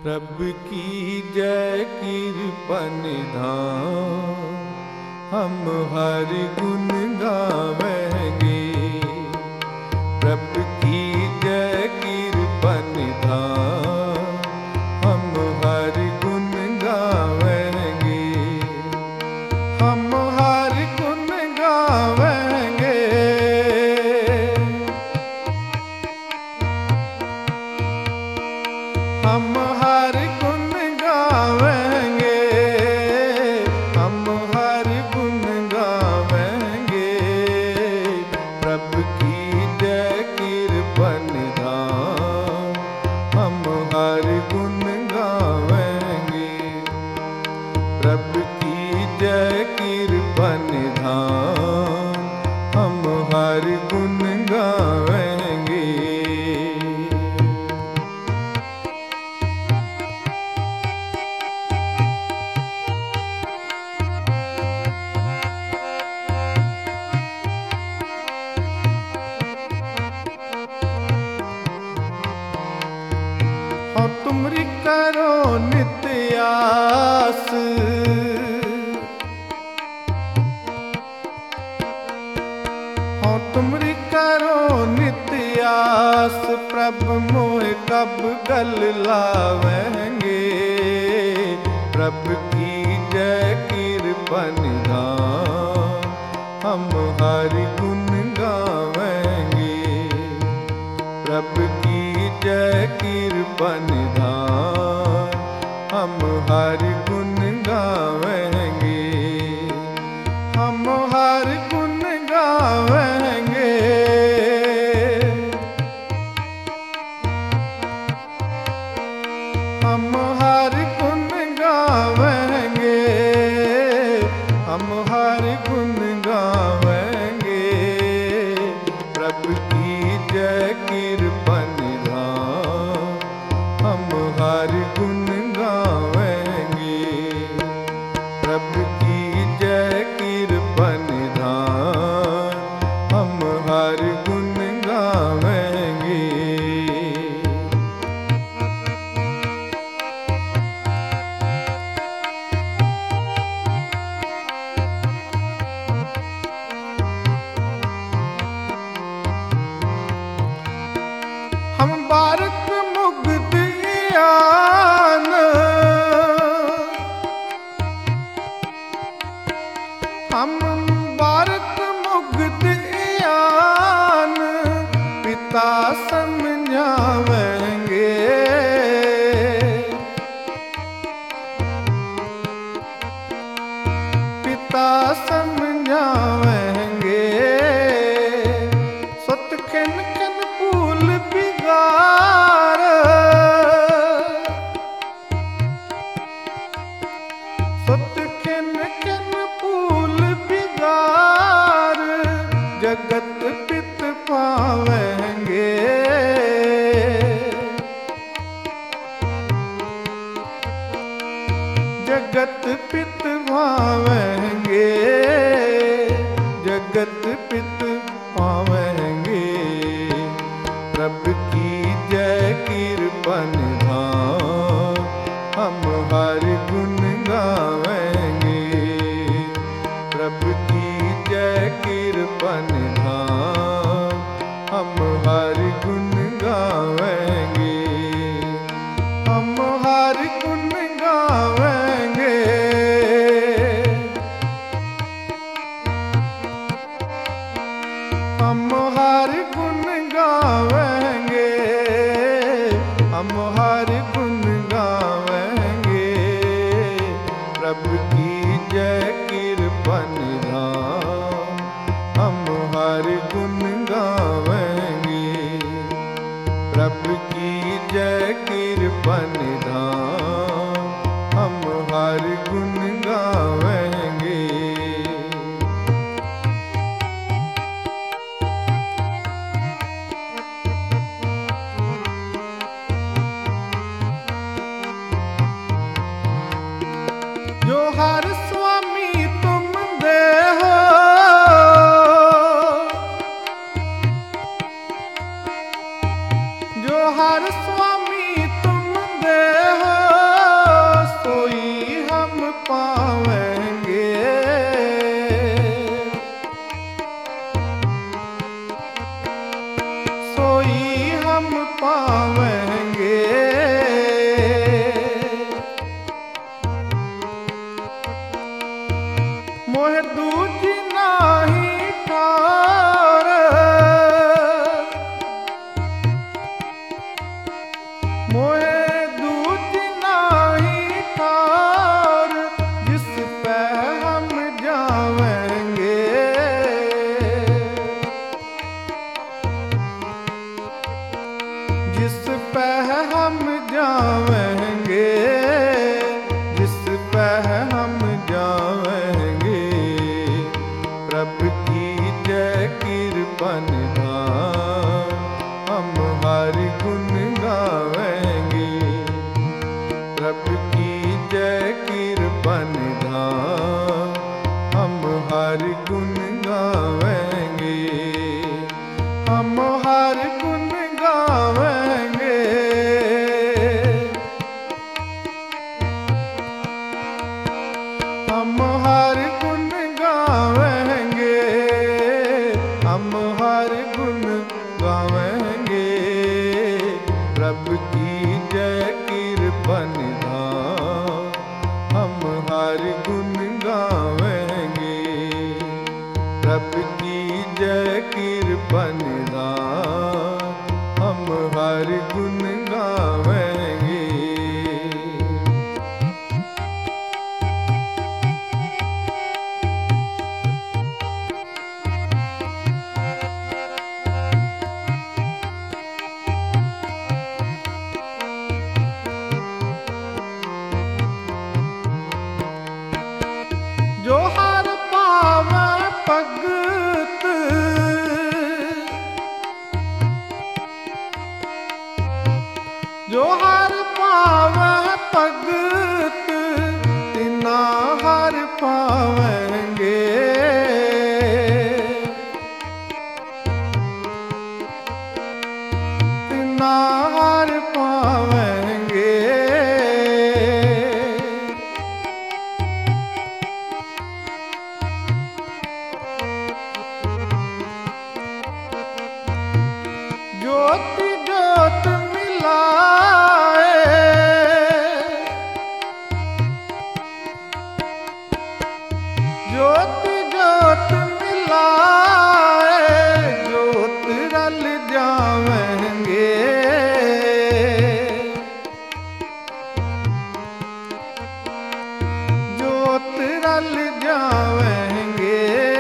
प्रभु की जय कृपा निधान, हम हर गुण गावेंगे। प्रभु की जय कृपा निधान, हम हर गुण गावेंगे। हम हर गुण गावेंगे। हम हर गुण गावेंगे। हम हर गुण गावेंगे। प्रभु की जय कृपा निधान, हम हर गुण गावेंगे। प्रभु की जय कृपा निधान, हम हर गुण गावेंगे। और तुमरी करो नित्य आस, और तुमरी करो नित्य आस। प्रभु मोह कब गल लावेंगे। प्रभु की जय कृपा निधान, हम हर गुण गावेंगे। प्रभु की जय कृपा निधान, हम हर गुण गावेंगे। हम हर गुण गावेंगे। हम हर गुण गावेंगे। हम हर गुण गावेंगे। प्रभु की जय कृपा निधान, हम हर गुण गावेंगे। प्रभु की जय कृपा निधान, हम हर गुण गावेंगे। हम भारत मुग्ध आन, हम भारत मुग्ध आन, पिता समझावेंगे। पिता समझावेंगे। सत खिन खिन भूल बिगार, सत खिन खिन भूल बिगार, जगत पित पावेंगे। जगत पित पावेंगे। जगत पित पावेंगे। प्रभु की जय कृपा निधान, हम हर गुण गावेंगे। प्रभु की जय कृपा निधान, हम हर गुण गावेंगे। हम हर गुण गावेंगे। हम हर गुण गावेंगे। हम हर गुण गावेंगे। प्रभु की जय कृपा निधान, हम हर गुण गावेंगे। प्रभु की जय कृपा निधान, हम हर गुण गावेंगे। जो हर स्वामी तुम दे हो, जो हर स्वामी तुम दे हो, हम पावेंगे। मोह दूजी नाही ठार, मोह दूजी नाही ठार, जिस पे हम जावेंगे। जिस पे हम जावेंगे, जिस पे हम जावेंगे, प्रभु की जय कृपन धाम हम हर गुण गावेंगे। प्रभु की जय कृपन धाम हम हर गुण गावेंगे। हम हर गुण गावेंगे। हम हर गुण गावेंगे। हम हर गुण गावेंगे। प्रभु की जय कृपन धाम हम हर गुण गावेंगे। प्रभु की जय कृपन धाम हम हर गुण गावेंगे। जो हर पावे भगत, जो हर पावे भगत, तिना हर पावेंगे। तिना हर पावेंगे। ज्योति ज्योत मिलाए, ज्योति ज्योत मिलाए, ज्योत रल जावेंगे। ज्योत रल जावेंगे।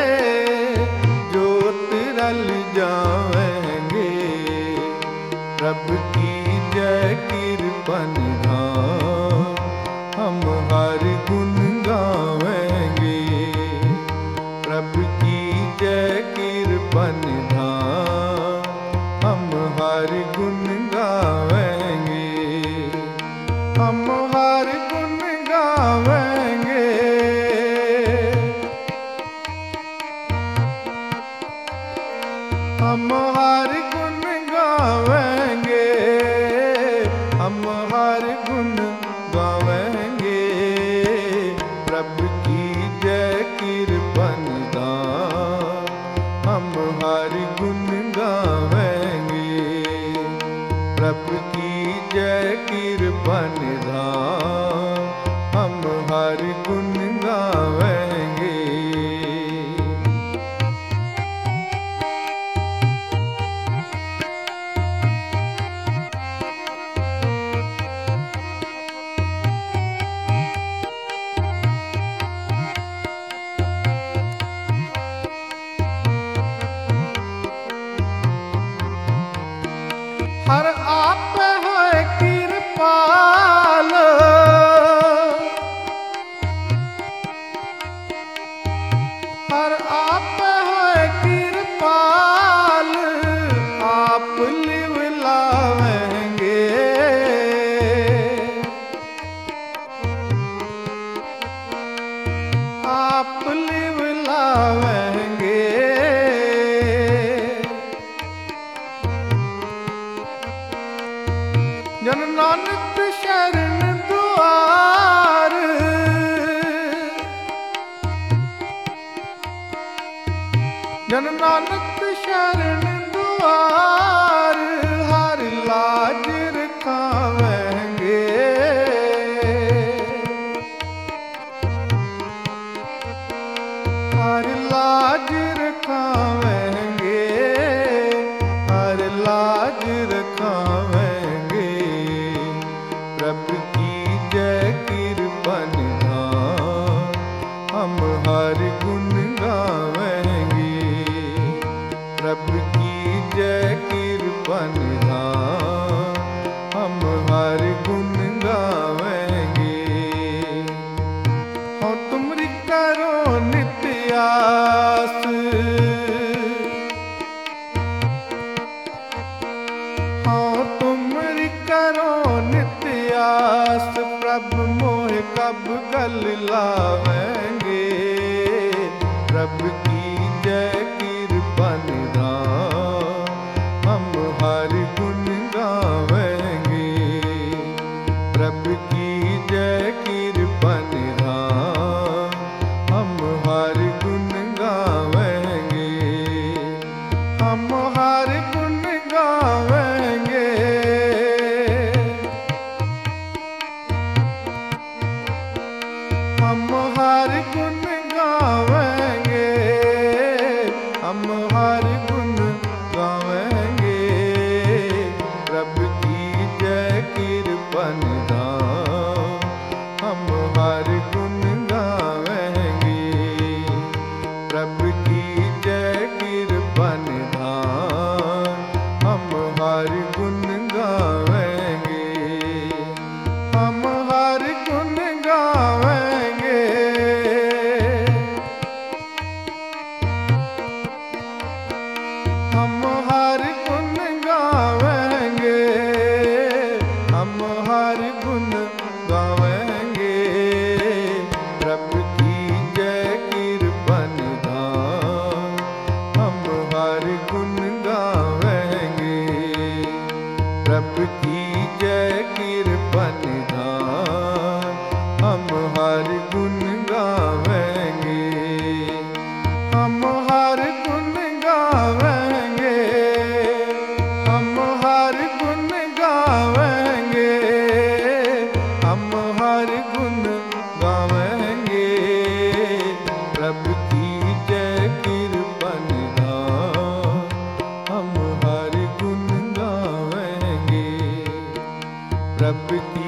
ज्योत रल जावेंगे। प्रभु की जय कृपन धाम हम हर गुण गावेंगे। प्रभु की जय कृपन धाम हम हर गुण गावेंगे। हम हर गुण गावेंगे। हम हर गुण गावेंगे। हम हर गुण गावेंगे। प्रभु की जय कृपन धाम हम हर गुण गावेंगे। प्रभु की जय कृपन धाम हम हर गुण गावेंगे। हर आप है कृपाल, हर आप है कृपाल, आप लिवलावेंगे। आप लिवलावेंगे। जन नानक शरण द्वार, जन नानक शरण द्वार, हर दास प्रभु मोह कब गल लावेंगे। प्रभु की जय कृपा निधान हम हर गुण गावेंगे। प्रभु की जय कृपा निधान हम हर गुण गावेंगे। हम हर गुण गावेंगे। हम हर गुण गावेंगे। हम हर गुण गावेंगे। प्रभु की जय कृपा निधान हम हर गुण गावेंगे। प्रभु की जय कृपा निधान हम हर गुण गावेंगे। हम हर गुण गावेंगे। हम हर गुण गावेंगे। हम हर गुण गावेंगे। प्रभु की जय कृपा निधान हम हर गुण गावेंगे। प्रभु की जय कृपा निधान हम हर गुण गावेंगे। हम हर गुण गावेंगे। हम हर गुण गावेंगे। हम हर गुण गावेंगे। प्रभु की जय कृपा निधान हम हर गुण गावेंगे। प्रभु की